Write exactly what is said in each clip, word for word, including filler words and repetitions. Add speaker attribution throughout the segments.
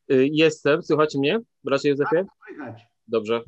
Speaker 1: Y, Jestem, słuchacie mnie, bracie Józefie?
Speaker 2: Słychać.
Speaker 1: Dobrze.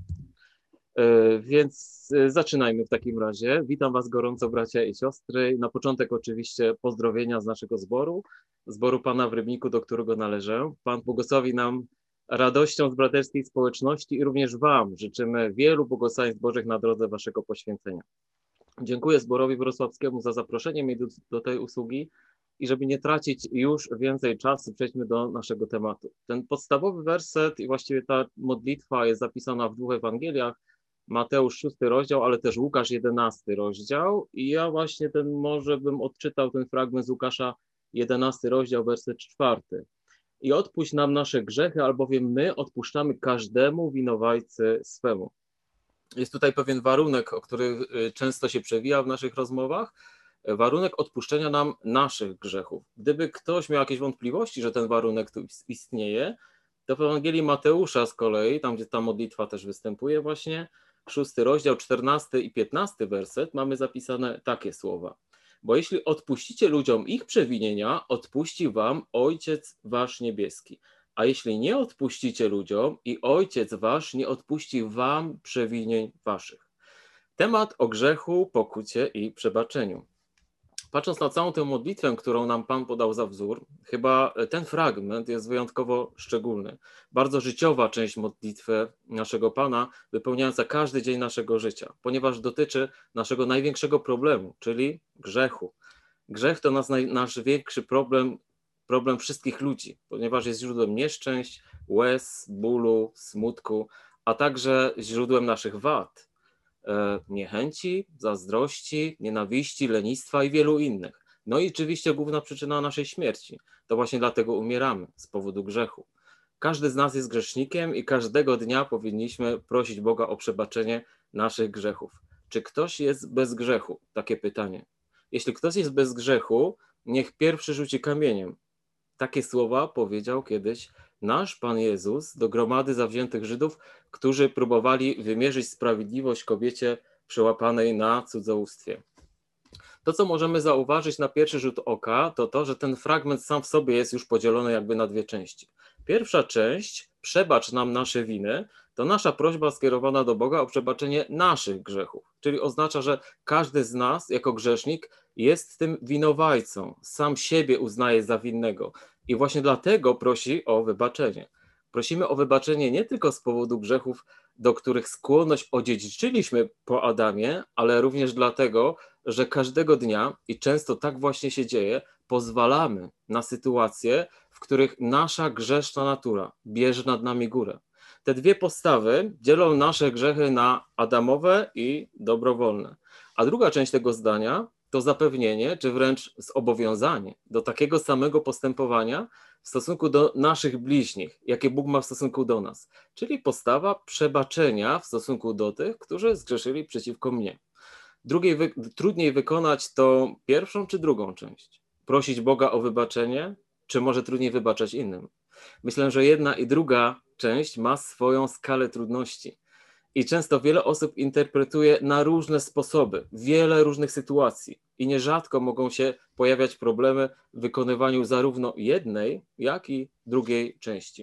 Speaker 1: Y, Więc y, zaczynajmy w takim razie. Witam Was gorąco, bracia i siostry. Na początek oczywiście pozdrowienia z naszego zboru, zboru Pana w Rybniku, do którego należę. Pan błogosławi nam radością z braterskiej społeczności i również Wam życzymy wielu błogosławieństw Bożych na drodze Waszego poświęcenia. Dziękuję zborowi wrocławskiemu za zaproszenie mnie do, do tej usługi i żeby nie tracić już więcej czasu, przejdźmy do naszego tematu. Ten podstawowy werset i właściwie ta modlitwa jest zapisana w dwóch Ewangeliach, Mateusz szósty rozdział, ale też Łukasz jedenasty rozdział i ja właśnie ten może bym odczytał ten fragment z Łukasza jedenasty rozdział, werset czwarty. I odpuść nam nasze grzechy, albowiem my odpuszczamy każdemu winowajcy swemu. Jest tutaj pewien warunek, o który często się przewija w naszych rozmowach, warunek odpuszczenia nam naszych grzechów. Gdyby ktoś miał jakieś wątpliwości, że ten warunek tu istnieje, to w Ewangelii Mateusza z kolei, tam gdzie ta modlitwa też występuje właśnie, szósty rozdział, czternasty i piętnasty werset, mamy zapisane takie słowa. Bo jeśli odpuścicie ludziom ich przewinienia, odpuści wam Ojciec wasz niebieski. A jeśli nie odpuścicie ludziom, i Ojciec wasz nie odpuści wam przewinień waszych. Temat o grzechu, pokucie i przebaczeniu. Patrząc na całą tę modlitwę, którą nam Pan podał za wzór, chyba ten fragment jest wyjątkowo szczególny. Bardzo życiowa część modlitwy naszego Pana, wypełniająca każdy dzień naszego życia, ponieważ dotyczy naszego największego problemu, czyli grzechu. Grzech to nas, nasz większy problem, problem wszystkich ludzi, ponieważ jest źródłem nieszczęść, łez, bólu, smutku, a także źródłem naszych wad, niechęci, zazdrości, nienawiści, lenistwa i wielu innych. No i oczywiście główna przyczyna naszej śmierci. To właśnie dlatego umieramy, z powodu grzechu. Każdy z nas jest grzesznikiem i każdego dnia powinniśmy prosić Boga o przebaczenie naszych grzechów. Czy ktoś jest bez grzechu? Takie pytanie. Jeśli ktoś jest bez grzechu, niech pierwszy rzuci kamieniem. Takie słowa powiedział kiedyś nasz Pan Jezus do gromady zawziętych Żydów, którzy próbowali wymierzyć sprawiedliwość kobiecie przełapanej na cudzołóstwie. To, co możemy zauważyć na pierwszy rzut oka, to to, że ten fragment sam w sobie jest już podzielony jakby na dwie części. Pierwsza część, przebacz nam nasze winy, to nasza prośba skierowana do Boga o przebaczenie naszych grzechów, czyli oznacza, że każdy z nas jako grzesznik jest tym winowajcą, sam siebie uznaje za winnego i właśnie dlatego prosi o wybaczenie. Prosimy o wybaczenie nie tylko z powodu grzechów, do których skłonność odziedziczyliśmy po Adamie, ale również dlatego, że każdego dnia, i często tak właśnie się dzieje, pozwalamy na sytuacje, w których nasza grzeszna natura bierze nad nami górę. Te dwie postawy dzielą nasze grzechy na adamowe i dobrowolne. A druga część tego zdania to zapewnienie, czy wręcz zobowiązanie do takiego samego postępowania w stosunku do naszych bliźnich, jakie Bóg ma w stosunku do nas, czyli postawa przebaczenia w stosunku do tych, którzy zgrzeszyli przeciwko mnie. Drugiej wy, trudniej wykonać to pierwszą czy drugą część? Prosić Boga o wybaczenie, czy może trudniej wybaczać innym? Myślę, że jedna i druga część ma swoją skalę trudności. I często wiele osób interpretuje na różne sposoby, wiele różnych sytuacji i nierzadko mogą się pojawiać problemy w wykonywaniu zarówno jednej, jak i drugiej części.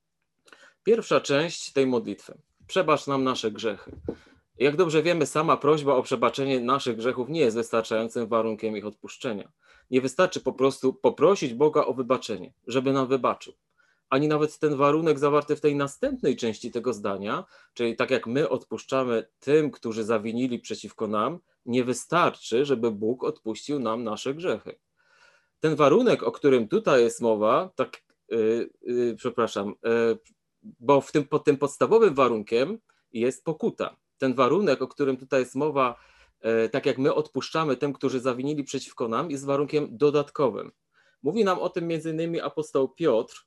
Speaker 1: Pierwsza część tej modlitwy. Przebacz nam nasze grzechy. Jak dobrze wiemy, sama prośba o przebaczenie naszych grzechów nie jest wystarczającym warunkiem ich odpuszczenia. Nie wystarczy po prostu poprosić Boga o wybaczenie, żeby nam wybaczył. Ani nawet ten warunek zawarty w tej następnej części tego zdania, czyli tak jak my odpuszczamy tym, którzy zawinili przeciwko nam, nie wystarczy, żeby Bóg odpuścił nam nasze grzechy. Ten warunek, o którym tutaj jest mowa, tak, yy, yy, przepraszam, yy, bo w tym, pod tym podstawowym warunkiem jest pokuta. Ten warunek, o którym tutaj jest mowa, yy, tak jak my odpuszczamy tym, którzy zawinili przeciwko nam, jest warunkiem dodatkowym. Mówi nam o tym między innymi apostoł Piotr.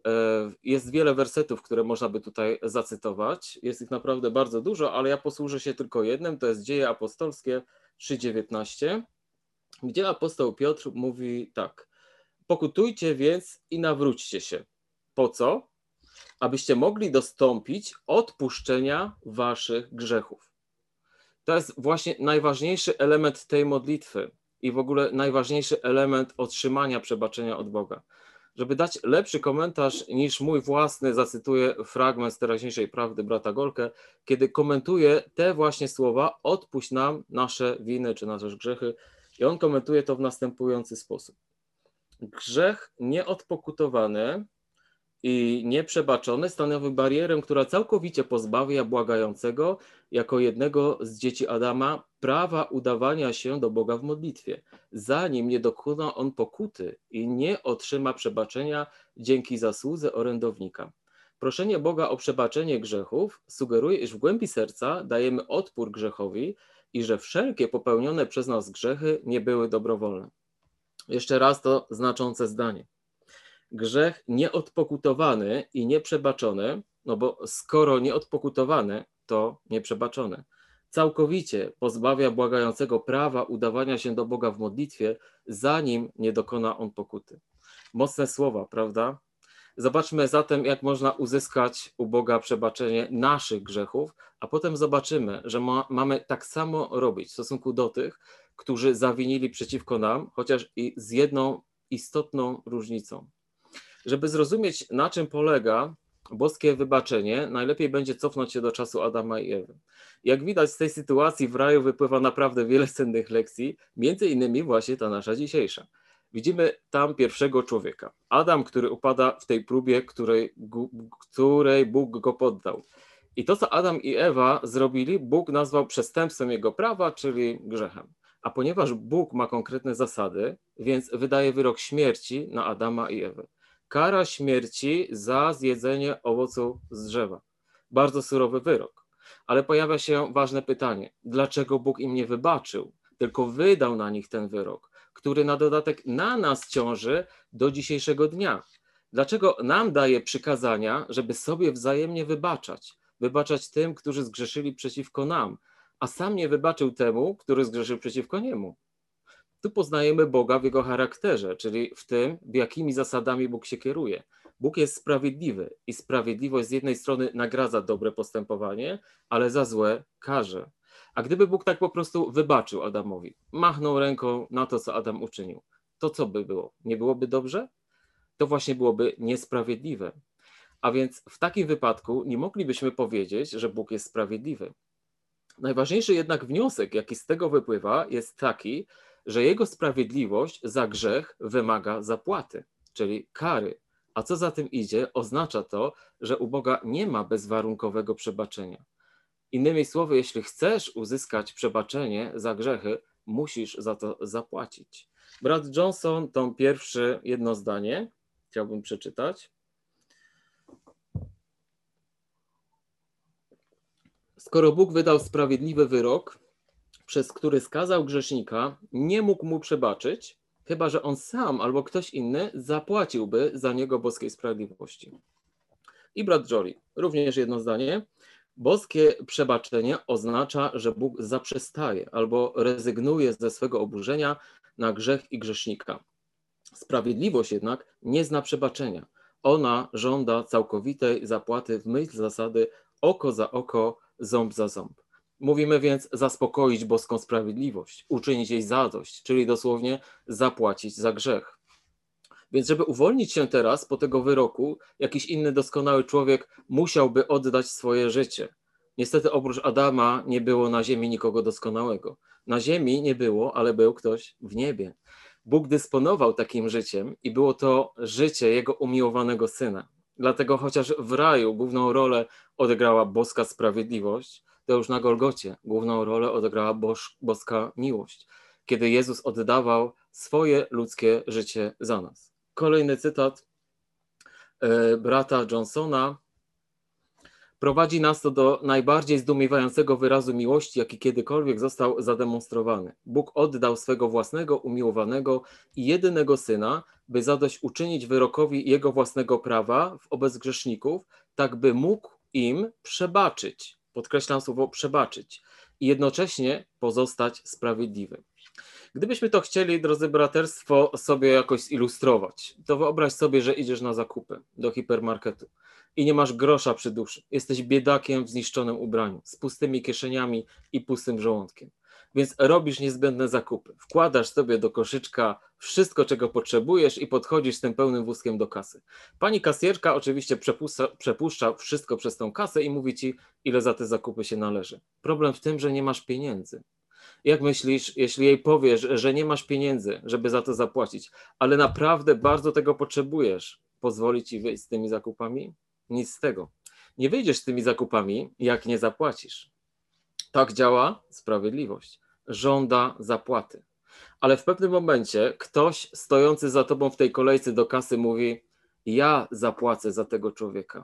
Speaker 1: Jest wiele wersetów, które można by tutaj zacytować. Jest ich naprawdę bardzo dużo, ale ja posłużę się tylko jednym. To jest Dzieje Apostolskie trzy dziewiętnaście, gdzie apostoł Piotr mówi tak. Pokutujcie więc i nawróćcie się. Po co? Abyście mogli dostąpić odpuszczenia waszych grzechów. To jest właśnie najważniejszy element tej modlitwy i w ogóle najważniejszy element otrzymania przebaczenia od Boga. Żeby dać lepszy komentarz niż mój własny, zacytuję fragment z teraźniejszej prawdy brata Golke, kiedy komentuje te właśnie słowa: odpuść nam nasze winy czy nasze grzechy. I on komentuje to w następujący sposób. Grzech nieodpokutowany i nieprzebaczony stanowi barierę, która całkowicie pozbawia błagającego jako jednego z dzieci Adama prawa udawania się do Boga w modlitwie, zanim nie dokona on pokuty i nie otrzyma przebaczenia dzięki zasłudze orędownika. Proszenie Boga o przebaczenie grzechów sugeruje, iż w głębi serca dajemy odpór grzechowi i że wszelkie popełnione przez nas grzechy nie były dobrowolne. Jeszcze raz to znaczące zdanie. Grzech nieodpokutowany i nieprzebaczony, no bo skoro nieodpokutowany, to nieprzebaczony, całkowicie pozbawia błagającego prawa udawania się do Boga w modlitwie, zanim nie dokona on pokuty. Mocne słowa, prawda? Zobaczmy zatem, jak można uzyskać u Boga przebaczenie naszych grzechów, a potem zobaczymy, że ma, mamy tak samo robić w stosunku do tych, którzy zawinili przeciwko nam, chociaż i z jedną istotną różnicą. Żeby zrozumieć, na czym polega boskie wybaczenie, najlepiej będzie cofnąć się do czasu Adama i Ewy. Jak widać, z tej sytuacji w raju wypływa naprawdę wiele cennych lekcji, między innymi właśnie ta nasza dzisiejsza. Widzimy tam pierwszego człowieka. Adam, który upada w tej próbie, której, której Bóg go poddał. I to, co Adam i Ewa zrobili, Bóg nazwał przestępstwem jego prawa, czyli grzechem. A ponieważ Bóg ma konkretne zasady, więc wydaje wyrok śmierci na Adama i Ewę. Kara śmierci za zjedzenie owocu z drzewa. Bardzo surowy wyrok. Ale pojawia się ważne pytanie. Dlaczego Bóg im nie wybaczył, tylko wydał na nich ten wyrok, który na dodatek na nas ciąży do dzisiejszego dnia? Dlaczego nam daje przykazania, żeby sobie wzajemnie wybaczać? Wybaczać tym, którzy zgrzeszyli przeciwko nam, a sam nie wybaczył temu, który zgrzeszył przeciwko niemu. Tu poznajemy Boga w jego charakterze, czyli w tym, w jakimi zasadami Bóg się kieruje. Bóg jest sprawiedliwy i sprawiedliwość z jednej strony nagradza dobre postępowanie, ale za złe karze. A gdyby Bóg tak po prostu wybaczył Adamowi, machnął ręką na to, co Adam uczynił, to co by było? Nie byłoby dobrze? To właśnie byłoby niesprawiedliwe. A więc w takim wypadku nie moglibyśmy powiedzieć, że Bóg jest sprawiedliwy. Najważniejszy jednak wniosek, jaki z tego wypływa, jest taki, że jego sprawiedliwość za grzech wymaga zapłaty, czyli kary. A co za tym idzie, oznacza to, że u Boga nie ma bezwarunkowego przebaczenia. Innymi słowy, jeśli chcesz uzyskać przebaczenie za grzechy, musisz za to zapłacić. Brat Johnson, to pierwsze jedno zdanie, chciałbym przeczytać. Skoro Bóg wydał sprawiedliwy wyrok, przez który skazał grzesznika, nie mógł mu przebaczyć, chyba że on sam albo ktoś inny zapłaciłby za niego boskiej sprawiedliwości. I brat Jory, również jedno zdanie. Boskie przebaczenie oznacza, że Bóg zaprzestaje albo rezygnuje ze swego oburzenia na grzech i grzesznika. Sprawiedliwość jednak nie zna przebaczenia. Ona żąda całkowitej zapłaty w myśl zasady oko za oko, ząb za ząb. Mówimy więc zaspokoić boską sprawiedliwość, uczynić jej zadość, czyli dosłownie zapłacić za grzech. Więc żeby uwolnić się teraz po tego wyroku, jakiś inny doskonały człowiek musiałby oddać swoje życie. Niestety oprócz Adama nie było na ziemi nikogo doskonałego. Na ziemi nie było, ale był ktoś w niebie. Bóg dysponował takim życiem i było to życie Jego umiłowanego Syna. Dlatego chociaż w raju główną rolę odegrała boska sprawiedliwość, to już na Golgocie główną rolę odegrała boż, boska miłość, kiedy Jezus oddawał swoje ludzkie życie za nas. Kolejny cytat e, brata Johnsona. Prowadzi nas to do najbardziej zdumiewającego wyrazu miłości, jaki kiedykolwiek został zademonstrowany. Bóg oddał swego własnego, umiłowanego i jedynego Syna, by zadośćuczynić wyrokowi Jego własnego prawa wobec grzeszników, tak by mógł im przebaczyć. Podkreślam słowo przebaczyć. I jednocześnie pozostać sprawiedliwy. Gdybyśmy to chcieli, drodzy braterstwo, sobie jakoś zilustrować, to wyobraź sobie, że idziesz na zakupy do hipermarketu i nie masz grosza przy duszy. Jesteś biedakiem w zniszczonym ubraniu, z pustymi kieszeniami i pustym żołądkiem. Więc robisz niezbędne zakupy. Wkładasz sobie do koszyczka wszystko, czego potrzebujesz i podchodzisz z tym pełnym wózkiem do kasy. Pani kasjerka oczywiście przepuszcza, przepuszcza wszystko przez tą kasę i mówi ci, ile za te zakupy się należy. Problem w tym, że nie masz pieniędzy. Jak myślisz, jeśli jej powiesz, że nie masz pieniędzy, żeby za to zapłacić, ale naprawdę bardzo tego potrzebujesz, pozwoli ci wyjść z tymi zakupami? Nic z tego. Nie wyjdziesz z tymi zakupami, jak nie zapłacisz. Tak działa sprawiedliwość. Żąda zapłaty. Ale w pewnym momencie ktoś stojący za tobą w tej kolejce do kasy mówi: ja zapłacę za tego człowieka.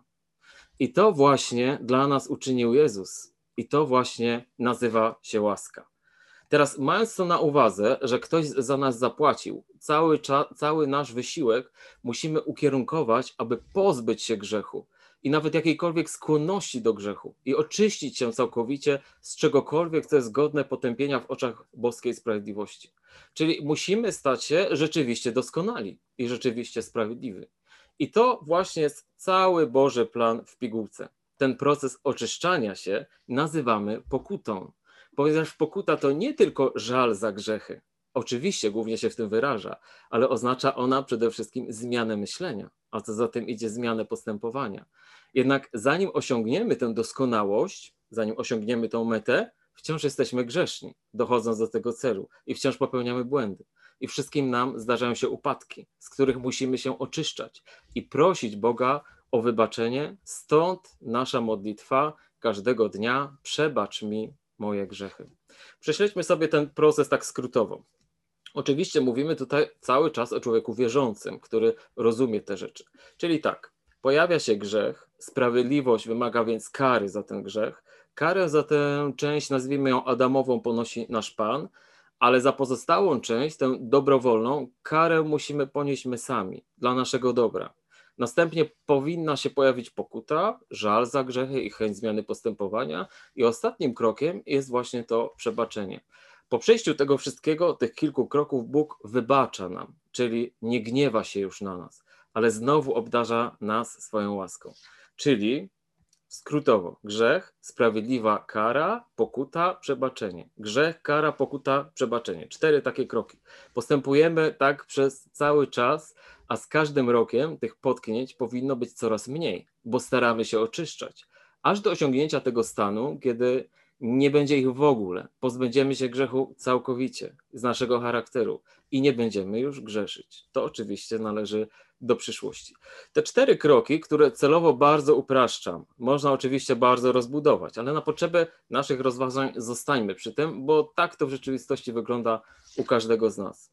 Speaker 1: I to właśnie dla nas uczynił Jezus. I to właśnie nazywa się łaska. Teraz, mając to na uwadze, że ktoś za nas zapłacił, cały, cały nasz wysiłek musimy ukierunkować, aby pozbyć się grzechu i nawet jakiejkolwiek skłonności do grzechu i oczyścić się całkowicie z czegokolwiek, co jest godne potępienia w oczach boskiej sprawiedliwości. Czyli musimy stać się rzeczywiście doskonali i rzeczywiście sprawiedliwi. I to właśnie jest cały Boży plan w pigułce. Ten proces oczyszczania się nazywamy pokutą. Ponieważ pokuta to nie tylko żal za grzechy, oczywiście głównie się w tym wyraża, ale oznacza ona przede wszystkim zmianę myślenia, a co za tym idzie zmianę postępowania. Jednak zanim osiągniemy tę doskonałość, zanim osiągniemy tę metę, wciąż jesteśmy grzeszni, dochodząc do tego celu i wciąż popełniamy błędy. I wszystkim nam zdarzają się upadki, z których musimy się oczyszczać i prosić Boga o wybaczenie, stąd nasza modlitwa każdego dnia: przebacz mi moje grzechy. Prześledźmy sobie ten proces tak skrótowo. Oczywiście mówimy tutaj cały czas o człowieku wierzącym, który rozumie te rzeczy. Czyli tak, pojawia się grzech, sprawiedliwość wymaga więc kary za ten grzech. Karę za tę część, nazwijmy ją adamową, ponosi nasz Pan, ale za pozostałą część, tę dobrowolną, karę musimy ponieść my sami, dla naszego dobra. Następnie powinna się pojawić pokuta, żal za grzechy i chęć zmiany postępowania i ostatnim krokiem jest właśnie to przebaczenie. Po przejściu tego wszystkiego, tych kilku kroków, Bóg wybacza nam, czyli nie gniewa się już na nas, ale znowu obdarza nas swoją łaską. Czyli skrótowo: grzech, sprawiedliwa kara, pokuta, przebaczenie. Grzech, kara, pokuta, przebaczenie. Cztery takie kroki. Postępujemy tak przez cały czas, a z każdym rokiem tych potknięć powinno być coraz mniej, bo staramy się oczyszczać. Aż do osiągnięcia tego stanu, kiedy nie będzie ich w ogóle. Pozbędziemy się grzechu całkowicie z naszego charakteru i nie będziemy już grzeszyć. To oczywiście należy do przyszłości. Te cztery kroki, które celowo bardzo upraszczam, można oczywiście bardzo rozbudować, ale na potrzeby naszych rozważań zostańmy przy tym, bo tak to w rzeczywistości wygląda u każdego z nas.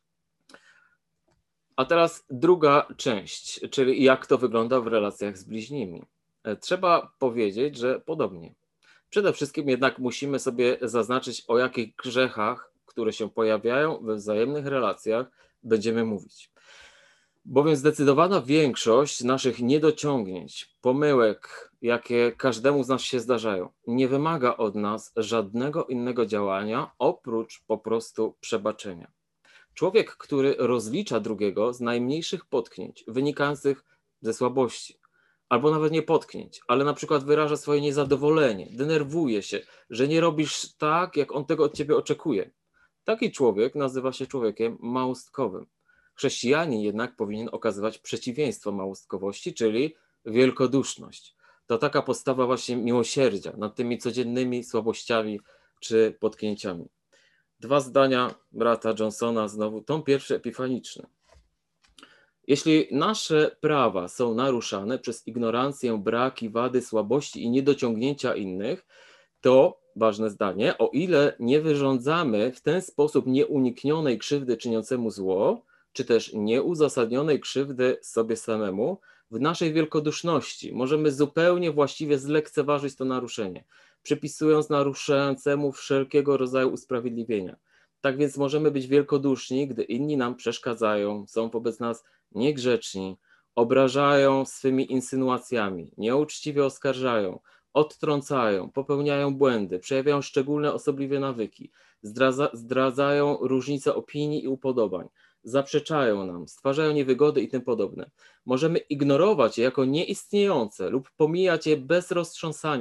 Speaker 1: A teraz druga część, czyli jak to wygląda w relacjach z bliźnimi. Trzeba powiedzieć, że podobnie. Przede wszystkim jednak musimy sobie zaznaczyć, o jakich grzechach, które się pojawiają we wzajemnych relacjach, będziemy mówić. Bowiem zdecydowana większość naszych niedociągnięć, pomyłek, jakie każdemu z nas się zdarzają, nie wymaga od nas żadnego innego działania oprócz po prostu przebaczenia. Człowiek, który rozlicza drugiego z najmniejszych potknięć wynikających ze słabości, albo nawet nie potknięć, ale na przykład wyraża swoje niezadowolenie, denerwuje się, że nie robisz tak, jak on tego od ciebie oczekuje. Taki człowiek nazywa się człowiekiem małostkowym. Chrześcijanin jednak powinien okazywać przeciwieństwo małostkowości, czyli wielkoduszność. To taka postawa właśnie miłosierdzia nad tymi codziennymi słabościami czy potknięciami. Dwa zdania brata Johnsona, znowu tom pierwszy epifaniczny. Jeśli nasze prawa są naruszane przez ignorancję, braki, wady, słabości i niedociągnięcia innych, to, ważne zdanie, o ile nie wyrządzamy w ten sposób nieuniknionej krzywdy czyniącemu zło, czy też nieuzasadnionej krzywdy sobie samemu, w naszej wielkoduszności możemy zupełnie właściwie zlekceważyć to naruszenie, przypisując naruszającemu wszelkiego rodzaju usprawiedliwienia. Tak więc możemy być wielkoduszni, gdy inni nam przeszkadzają, są wobec nas niegrzeczni, obrażają swymi insynuacjami, nieuczciwie oskarżają, odtrącają, popełniają błędy, przejawiają szczególne osobliwe nawyki, zdradza, zdradzają różnice opinii i upodobań, zaprzeczają nam, stwarzają niewygody i tym podobne. Możemy ignorować je jako nieistniejące lub pomijać je bez roztrząsania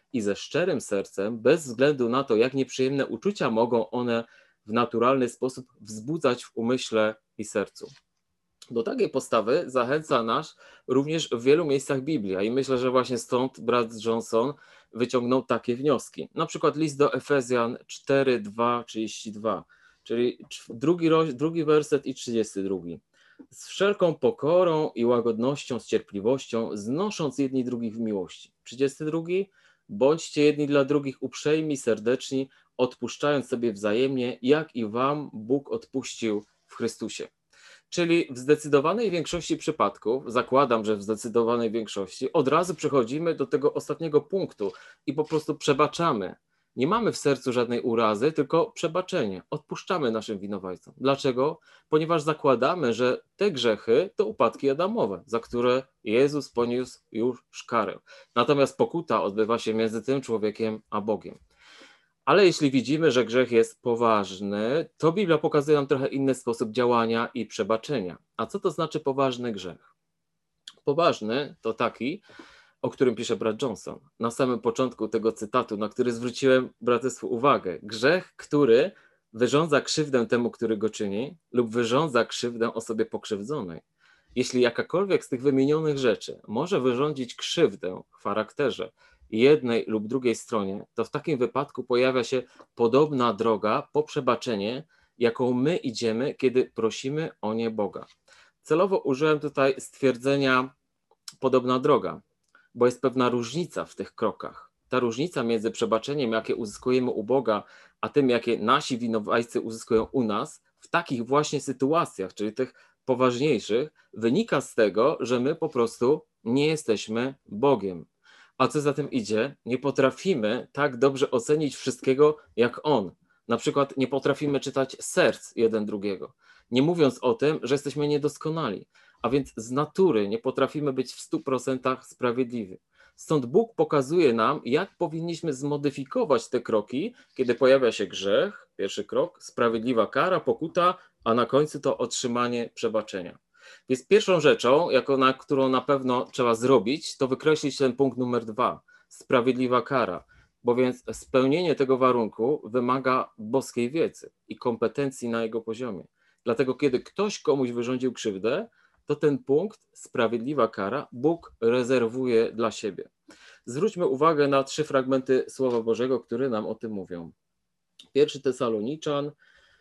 Speaker 1: i ze szczerym sercem, bez względu na to, jak nieprzyjemne uczucia mogą one w naturalny sposób wzbudzać w umyśle i sercu. Do takiej postawy zachęca nas również w wielu miejscach Biblia i myślę, że właśnie stąd brat Johnson wyciągnął takie wnioski. Na przykład list do Efezjan cztery, dwa, trzydzieści dwa, czyli drugi, drugi werset i trzydziesty drugi. Z wszelką pokorą i łagodnością, z cierpliwością, znosząc jedni drugich w miłości. trzydziesty drugi. Bądźcie jedni dla drugich uprzejmi, serdeczni, odpuszczając sobie wzajemnie, jak i wam Bóg odpuścił w Chrystusie. Czyli w zdecydowanej większości przypadków, zakładam, że w zdecydowanej większości, od razu przechodzimy do tego ostatniego punktu i po prostu przebaczamy. Nie mamy w sercu żadnej urazy, tylko przebaczenie. Odpuszczamy naszym winowajcom. Dlaczego? Ponieważ zakładamy, że te grzechy to upadki Adamowe, za które Jezus poniósł już karę. Natomiast pokuta odbywa się między tym człowiekiem a Bogiem. Ale jeśli widzimy, że grzech jest poważny, to Biblia pokazuje nam trochę inny sposób działania i przebaczenia. A co to znaczy poważny grzech? Poważny to taki, o którym pisze brat Johnson. Na samym początku tego cytatu, na który zwróciłem braterstwu uwagę. Grzech, który wyrządza krzywdę temu, który go czyni, lub wyrządza krzywdę osobie pokrzywdzonej. Jeśli jakakolwiek z tych wymienionych rzeczy może wyrządzić krzywdę w charakterze jednej lub drugiej stronie, to w takim wypadku pojawia się podobna droga po przebaczenie, jaką my idziemy, kiedy prosimy o nie Boga. Celowo użyłem tutaj stwierdzenia podobna droga, bo jest pewna różnica w tych krokach. Ta różnica między przebaczeniem, jakie uzyskujemy u Boga, a tym, jakie nasi winowajcy uzyskują u nas, w takich właśnie sytuacjach, czyli tych poważniejszych, wynika z tego, że my po prostu nie jesteśmy Bogiem. A co za tym idzie, nie potrafimy tak dobrze ocenić wszystkiego jak On. Na przykład nie potrafimy czytać serc jeden drugiego, nie mówiąc o tym, że jesteśmy niedoskonali, a więc z natury nie potrafimy być w stu procentach sprawiedliwi. Stąd Bóg pokazuje nam, jak powinniśmy zmodyfikować te kroki, kiedy pojawia się grzech, pierwszy krok, sprawiedliwa kara, pokuta, a na końcu to otrzymanie przebaczenia. Więc pierwszą rzeczą, jaką, na którą na pewno trzeba zrobić, to wykreślić ten punkt numer dwa, sprawiedliwa kara, bowiem spełnienie tego warunku wymaga boskiej wiedzy i kompetencji na jego poziomie. Dlatego kiedy ktoś komuś wyrządził krzywdę, to ten punkt, sprawiedliwa kara, Bóg rezerwuje dla siebie. Zwróćmy uwagę na trzy fragmenty Słowa Bożego, które nam o tym mówią. Pierwszy Tesaloniczan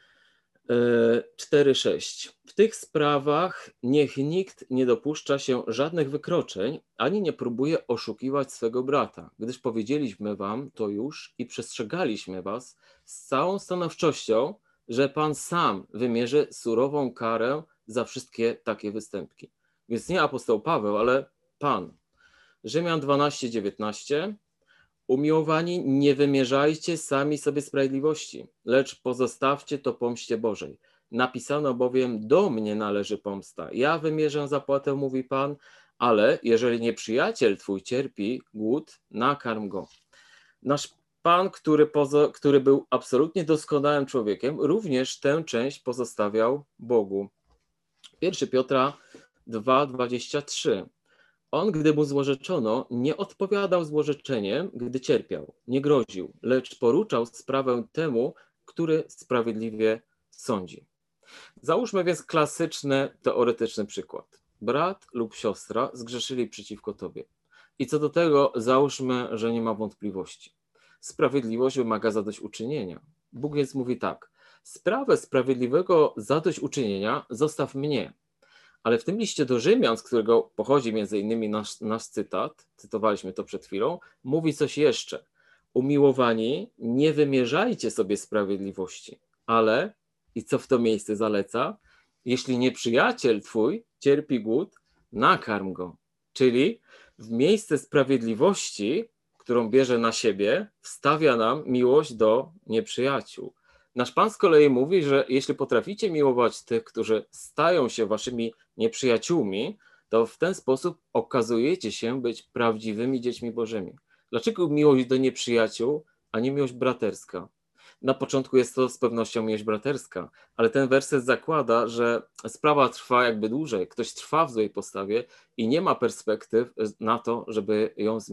Speaker 1: cztery sześć. W tych sprawach niech nikt nie dopuszcza się żadnych wykroczeń, ani nie próbuje oszukiwać swego brata, gdyż powiedzieliśmy wam to już i przestrzegaliśmy was z całą stanowczością, że Pan sam wymierzy surową karę za wszystkie takie występki. Więc nie apostoł Paweł, ale Pan. Rzymian dwanaście dziewiętnaście. Umiłowani, nie wymierzajcie sami sobie sprawiedliwości, lecz pozostawcie to pomście Bożej. Napisano bowiem, do mnie należy pomsta. Ja wymierzę zapłatę, mówi Pan, ale jeżeli nieprzyjaciel twój cierpi głód, nakarm go. Nasz Pan, który, pozo, który był absolutnie doskonałym człowiekiem, również tę część pozostawiał Bogu. pierwszy Piotra dwa dwadzieścia trzy. On, gdy mu złorzeczono, nie odpowiadał złorzeczeniem, gdy cierpiał, nie groził, lecz poruczał sprawę temu, który sprawiedliwie sądzi. Załóżmy więc klasyczny, teoretyczny przykład. Brat lub siostra zgrzeszyli przeciwko tobie. I co do tego załóżmy, że nie ma wątpliwości. Sprawiedliwość wymaga zadośćuczynienia. Bóg więc mówi tak, sprawę sprawiedliwego zadośćuczynienia zostaw mnie. Ale w tym liście do Rzymian, z którego pochodzi między innymi nasz, nasz cytat, cytowaliśmy to przed chwilą, mówi coś jeszcze. Umiłowani, nie wymierzajcie sobie sprawiedliwości, ale, i co w to miejsce zaleca, jeśli nieprzyjaciel twój cierpi głód, nakarm go. Czyli w miejsce sprawiedliwości, którą bierze na siebie, wstawia nam miłość do nieprzyjaciół. Nasz Pan z kolei mówi, że jeśli potraficie miłować tych, którzy stają się waszymi nieprzyjaciółmi, to w ten sposób okazujecie się być prawdziwymi dziećmi Bożymi. Dlaczego miłość do nieprzyjaciół, a nie miłość braterska? Na początku jest to z pewnością miłość braterska, ale ten werset zakłada, że sprawa trwa jakby dłużej. Ktoś trwa w złej postawie i nie ma perspektyw na to, żeby ją zmienił.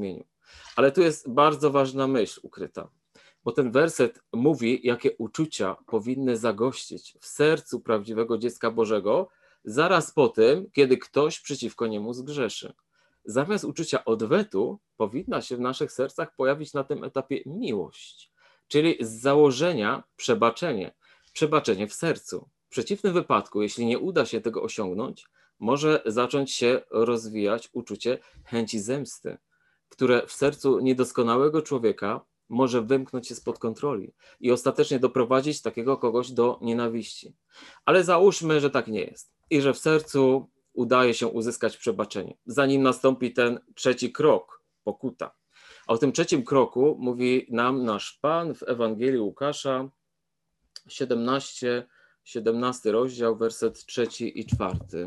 Speaker 1: Ale tu jest bardzo ważna myśl ukryta, bo ten werset mówi, jakie uczucia powinny zagościć w sercu prawdziwego dziecka Bożego zaraz po tym, kiedy ktoś przeciwko niemu zgrzeszy. Zamiast uczucia odwetu powinna się w naszych sercach pojawić na tym etapie miłość, czyli z założenia przebaczenie, przebaczenie w sercu. W przeciwnym wypadku, jeśli nie uda się tego osiągnąć, może zacząć się rozwijać uczucie chęci zemsty, które w sercu niedoskonałego człowieka może wymknąć się spod kontroli i ostatecznie doprowadzić takiego kogoś do nienawiści. Ale załóżmy, że tak nie jest i że w sercu udaje się uzyskać przebaczenie, zanim nastąpi ten trzeci krok, pokuta. A o tym trzecim kroku mówi nam nasz Pan w Ewangelii Łukasza, siedemnasty, siedemnasty rozdział, werset trzeci i czwarty.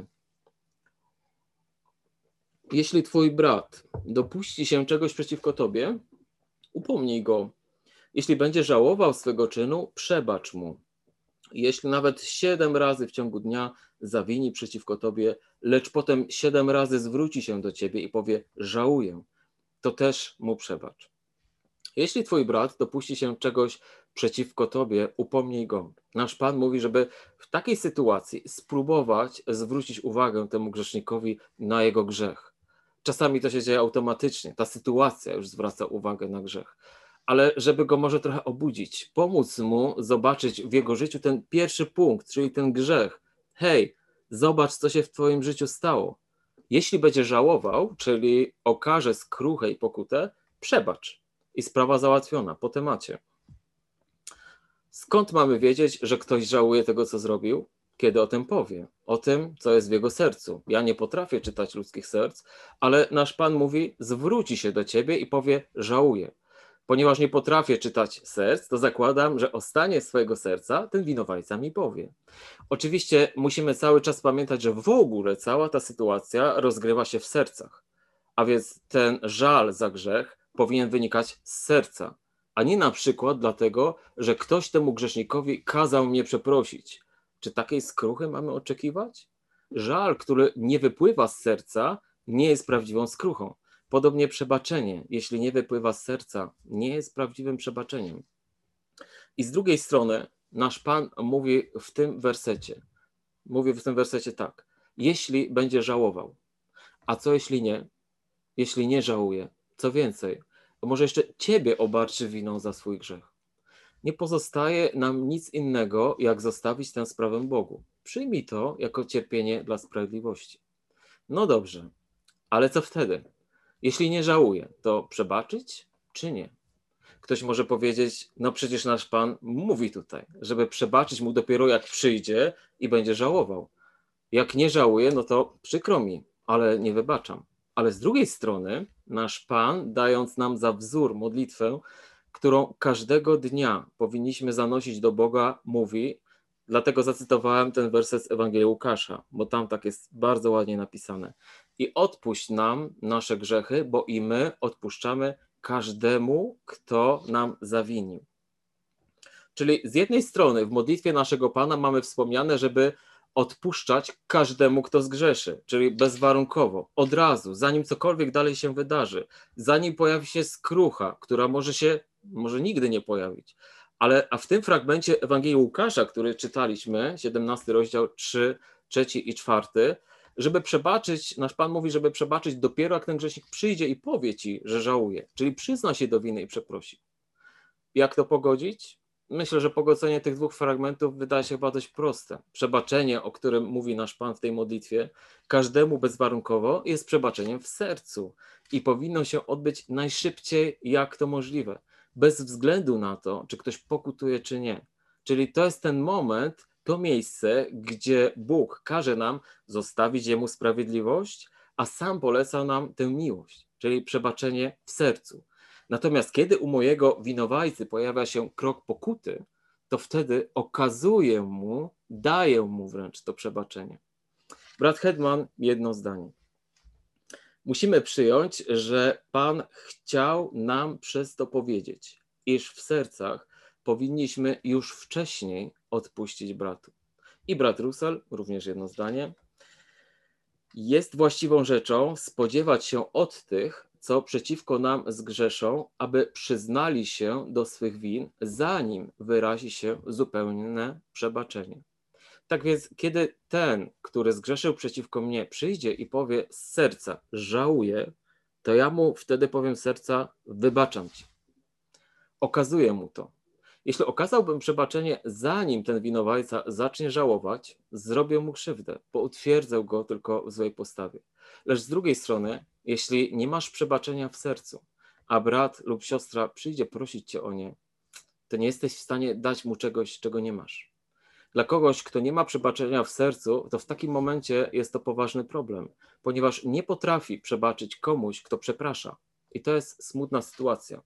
Speaker 1: Jeśli twój brat dopuści się czegoś przeciwko tobie, upomnij go. Jeśli będzie żałował swego czynu, przebacz mu. Jeśli nawet siedem razy w ciągu dnia zawini przeciwko tobie, lecz potem siedem razy zwróci się do ciebie i powie żałuję, to też mu przebacz. Jeśli twój brat dopuści się czegoś przeciwko tobie, upomnij go. Nasz Pan mówi, żeby w takiej sytuacji spróbować zwrócić uwagę temu grzesznikowi na jego grzech. Czasami to się dzieje automatycznie, ta sytuacja już zwraca uwagę na grzech. Ale żeby go może trochę obudzić, pomóc mu zobaczyć w jego życiu ten pierwszy punkt, czyli ten grzech. Hej, zobacz, co się w twoim życiu stało. Jeśli będzie żałował, czyli okaże skruchę i pokutę, przebacz i sprawa załatwiona po temacie. Skąd mamy wiedzieć, że ktoś żałuje tego, co zrobił? Kiedy o tym powie, o tym, co jest w jego sercu. Ja nie potrafię czytać ludzkich serc, ale nasz Pan mówi, zwróci się do ciebie i powie, żałuję. Ponieważ nie potrafię czytać serc, to zakładam, że o stanie swojego serca ten winowajca mi powie. Oczywiście musimy cały czas pamiętać, że w ogóle cała ta sytuacja rozgrywa się w sercach. A więc ten żal za grzech powinien wynikać z serca, a nie na przykład dlatego, że ktoś temu grzesznikowi kazał mnie przeprosić. Czy takiej skruchy mamy oczekiwać? Żal, który nie wypływa z serca, nie jest prawdziwą skruchą. Podobnie przebaczenie, jeśli nie wypływa z serca, nie jest prawdziwym przebaczeniem. I z drugiej strony nasz Pan mówi w tym wersecie, mówi w tym wersecie tak, jeśli będzie żałował, a co jeśli nie? Jeśli nie żałuje, co więcej, to może jeszcze ciebie obarczy winą za swój grzech. Nie pozostaje nam nic innego, jak zostawić tę sprawę Bogu. Przyjmij to jako cierpienie dla sprawiedliwości. No dobrze, ale co wtedy? Jeśli nie żałuje, to przebaczyć czy nie? Ktoś może powiedzieć, no przecież nasz Pan mówi tutaj, żeby przebaczyć mu dopiero jak przyjdzie i będzie żałował. Jak nie żałuje, no to przykro mi, ale nie wybaczam. Ale z drugiej strony nasz Pan, dając nam za wzór modlitwę, którą każdego dnia powinniśmy zanosić do Boga, mówi, dlatego zacytowałem ten werset z Ewangelii Łukasza, bo tam tak jest bardzo ładnie napisane. I odpuść nam nasze grzechy, bo i my odpuszczamy każdemu, kto nam zawinił. Czyli z jednej strony w modlitwie naszego Pana mamy wspomniane, żeby odpuszczać każdemu, kto zgrzeszy, czyli bezwarunkowo, od razu, zanim cokolwiek dalej się wydarzy, zanim pojawi się skrucha, która może się, może nigdy nie pojawić. Ale a w tym fragmencie Ewangelii Łukasza, który czytaliśmy, siedemnasty rozdział, trzy, trzeci i czwarty, żeby przebaczyć, nasz Pan mówi, żeby przebaczyć dopiero jak ten grzesznik przyjdzie i powie ci, że żałuje, czyli przyzna się do winy i przeprosi. Jak to pogodzić? Myślę, że pogodzenie tych dwóch fragmentów wydaje się chyba dość proste. Przebaczenie, o którym mówi nasz Pan w tej modlitwie, każdemu bezwarunkowo jest przebaczeniem w sercu i powinno się odbyć najszybciej, jak to możliwe, bez względu na to, czy ktoś pokutuje, czy nie. Czyli to jest ten moment, to miejsce, gdzie Bóg każe nam zostawić Jemu sprawiedliwość, a sam poleca nam tę miłość, czyli przebaczenie w sercu. Natomiast kiedy u mojego winowajcy pojawia się krok pokuty, to wtedy okazuję mu, daję mu wręcz to przebaczenie. Brat Hetman, jedno zdanie. Musimy przyjąć, że Pan chciał nam przez to powiedzieć, iż w sercach powinniśmy już wcześniej odpuścić bratu. I brat Russell, również jedno zdanie. Jest właściwą rzeczą spodziewać się od tych, co przeciwko nam zgrzeszą, aby przyznali się do swych win, zanim wyrazi się zupełne przebaczenie. Tak więc, kiedy ten, który zgrzeszył przeciwko mnie, przyjdzie i powie z serca, żałuję, to ja mu wtedy powiem z serca, wybaczam ci. Okazuję mu to. Jeśli okazałbym przebaczenie, zanim ten winowajca zacznie żałować, zrobię mu krzywdę, bo utwierdzę go tylko w złej postawie. Lecz z drugiej strony, jeśli nie masz przebaczenia w sercu, a brat lub siostra przyjdzie prosić cię o nie, to nie jesteś w stanie dać mu czegoś, czego nie masz. Dla kogoś, kto nie ma przebaczenia w sercu, to w takim momencie jest to poważny problem, ponieważ nie potrafi przebaczyć komuś, kto przeprasza. I to jest smutna sytuacja.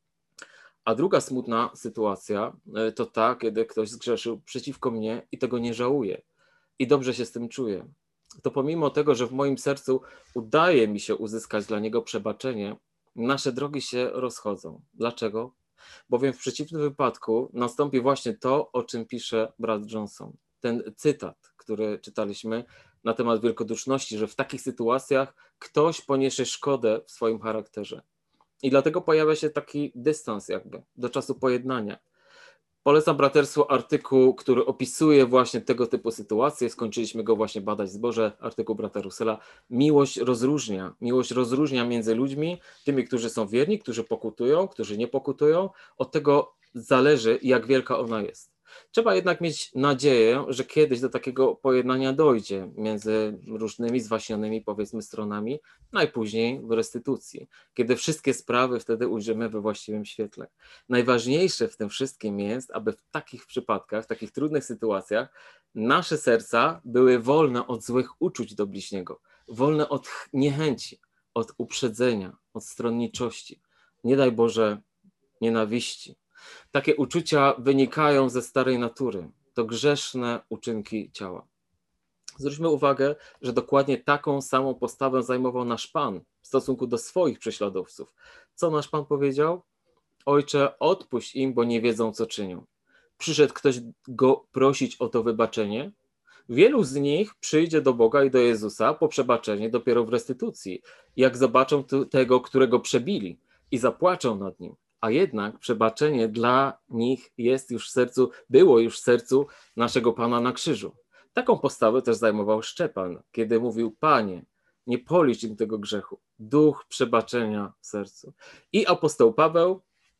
Speaker 1: A druga smutna sytuacja to ta, kiedy ktoś zgrzeszył przeciwko mnie i tego nie żałuje. I dobrze się z tym czuję. To pomimo tego, że w moim sercu udaje mi się uzyskać dla niego przebaczenie, nasze drogi się rozchodzą. Dlaczego? Bowiem w przeciwnym wypadku nastąpi właśnie to, o czym pisze brat Johnson. Ten cytat, który czytaliśmy na temat wielkoduszności, że w takich sytuacjach ktoś poniesie szkodę w swoim charakterze. I dlatego pojawia się taki dystans jakby do czasu pojednania. Polecam braterstwu artykuł, który opisuje właśnie tego typu sytuacje. Skończyliśmy go właśnie badać w zborze, artykuł brata Russella. Miłość rozróżnia. Miłość rozróżnia między ludźmi, tymi, którzy są wierni, którzy pokutują, którzy nie pokutują. Od tego zależy, jak wielka ona jest. Trzeba jednak mieć nadzieję, że kiedyś do takiego pojednania dojdzie między różnymi zwaśnionymi, powiedzmy, stronami, najpóźniej w restytucji, kiedy wszystkie sprawy wtedy ujrzymy we właściwym świetle. Najważniejsze w tym wszystkim jest, aby w takich przypadkach, w takich trudnych sytuacjach nasze serca były wolne od złych uczuć do bliźniego, wolne od niechęci, od uprzedzenia, od stronniczości, nie daj Boże nienawiści. Takie uczucia wynikają ze starej natury. To grzeszne uczynki ciała. Zwróćmy uwagę, że dokładnie taką samą postawę zajmował nasz Pan w stosunku do swoich prześladowców. Co nasz Pan powiedział? Ojcze, odpuść im, bo nie wiedzą, co czynią. Przyszedł ktoś go prosić o to wybaczenie. Wielu z nich przyjdzie do Boga i do Jezusa po przebaczenie dopiero w restytucji, jak zobaczą tego, którego przebili i zapłaczą nad nim. A jednak przebaczenie dla nich jest już w sercu, było już w sercu naszego Pana na krzyżu. Taką postawę też zajmował Szczepan, kiedy mówił: Panie, nie policz im tego grzechu. Duch przebaczenia w sercu. I apostoł Paweł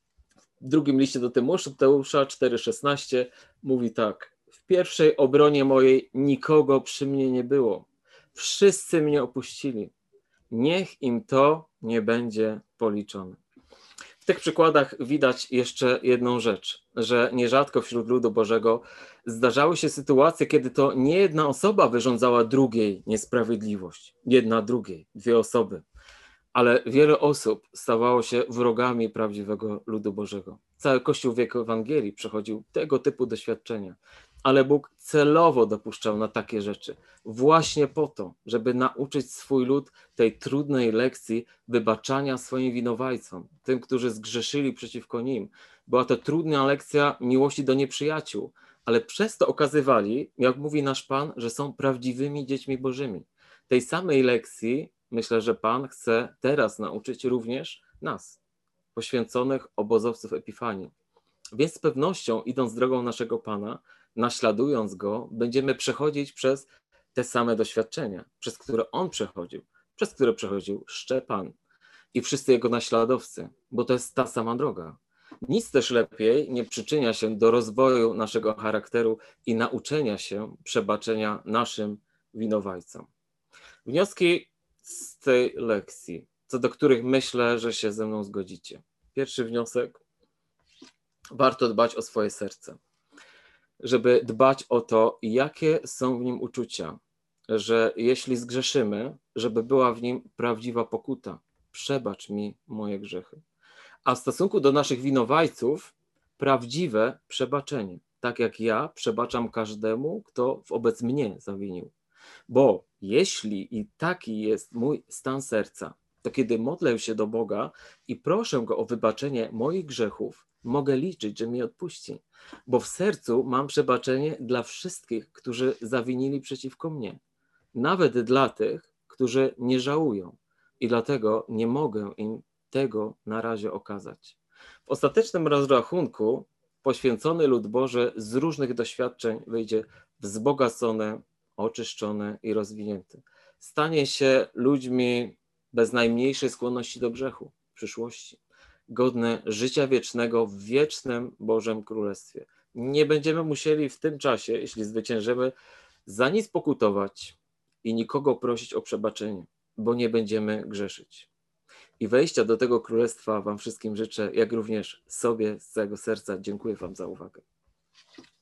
Speaker 1: w drugim liście do Tymoteusza cztery szesnaście mówi tak: w pierwszej obronie mojej nikogo przy mnie nie było. Wszyscy mnie opuścili. Niech im to nie będzie policzone. W tych przykładach widać jeszcze jedną rzecz, że nierzadko wśród ludu Bożego zdarzały się sytuacje, kiedy to nie jedna osoba wyrządzała drugiej niesprawiedliwość, jedna drugiej, dwie osoby, ale wiele osób stawało się wrogami prawdziwego ludu Bożego. Cały Kościół w wieku Ewangelii przechodził tego typu doświadczenia, ale Bóg celowo dopuszczał na takie rzeczy, właśnie po to, żeby nauczyć swój lud tej trudnej lekcji wybaczania swoim winowajcom, tym, którzy zgrzeszyli przeciwko nim. Była to trudna lekcja miłości do nieprzyjaciół, ale przez to okazywali, jak mówi nasz Pan, że są prawdziwymi dziećmi Bożymi. Tej samej lekcji myślę, że Pan chce teraz nauczyć również nas, poświęconych obozowców Epifanii. Więc z pewnością, idąc drogą naszego Pana, naśladując Go, będziemy przechodzić przez te same doświadczenia, przez które On przechodził, przez które przechodził Szczepan i wszyscy Jego naśladowcy, bo to jest ta sama droga. Nic też lepiej nie przyczynia się do rozwoju naszego charakteru i nauczenia się przebaczenia naszym winowajcom. Wnioski z tej lekcji, co do których myślę, że się ze mną zgodzicie. Pierwszy wniosek: warto dbać o swoje serce, żeby dbać o to, jakie są w nim uczucia, że jeśli zgrzeszymy, żeby była w nim prawdziwa pokuta. Przebacz mi moje grzechy. A w stosunku do naszych winowajców prawdziwe przebaczenie, tak jak ja przebaczam każdemu, kto wobec mnie zawinił. Bo jeśli i taki jest mój stan serca, to kiedy modlę się do Boga i proszę Go o wybaczenie moich grzechów, mogę liczyć, że mi odpuści. Bo w sercu mam przebaczenie dla wszystkich, którzy zawinili przeciwko mnie. Nawet dla tych, którzy nie żałują. i dlatego nie mogę im tego na razie okazać. W ostatecznym rozrachunku poświęcony lud Boży z różnych doświadczeń wyjdzie wzbogacone, oczyszczone i rozwinięte. Stanie się ludźmi bez najmniejszej skłonności do grzechu w przyszłości, godne życia wiecznego w wiecznym Bożym Królestwie. Nie będziemy musieli w tym czasie, jeśli zwyciężymy, za nic pokutować i nikogo prosić o przebaczenie, bo nie będziemy grzeszyć. I wejścia do tego królestwa wam wszystkim życzę, jak również sobie z całego serca. Dziękuję wam za uwagę.